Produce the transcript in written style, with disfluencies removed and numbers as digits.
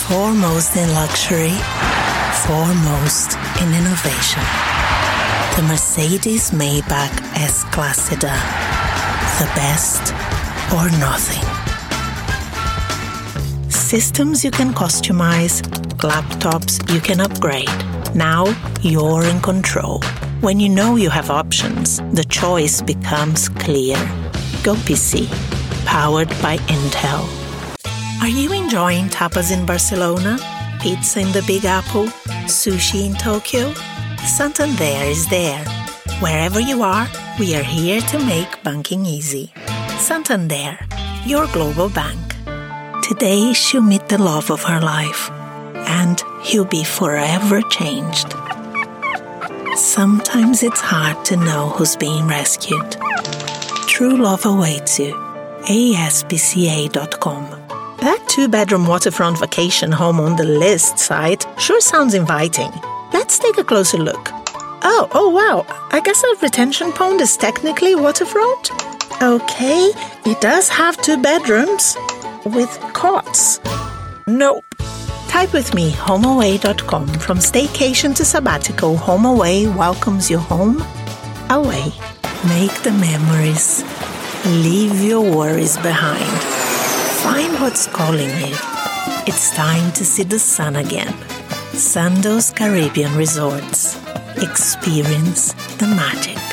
Foremost in luxury, foremost in innovation. The Mercedes-Maybach S-Class sedan. The best or nothing. Systems you can customize, laptops you can upgrade. Now you're in control. When you know you have options, the choice becomes clear. Go PC, powered by Intel. Are you enjoying tapas in Barcelona? Pizza in the Big Apple? Sushi in Tokyo? Santander is there. Wherever you are, we are here to make banking easy. Santander, your global bank. Today she'll meet the love of her life, and he'll be forever changed. Sometimes it's hard to know who's being rescued. True love awaits you. ASPCA.com. That 2-bedroom waterfront vacation home on the list site sure sounds inviting. Let's take a closer look. Oh wow, I guess a retention pond is technically waterfront? Okay, it does have 2 bedrooms with cots. Nope. Type with me, homeaway.com. From staycation to sabbatical, HomeAway welcomes you home, away. Make the memories. Leave your worries behind. Find what's calling you. It's time to see the sun again. Sandoz Caribbean Resorts. Experience the magic.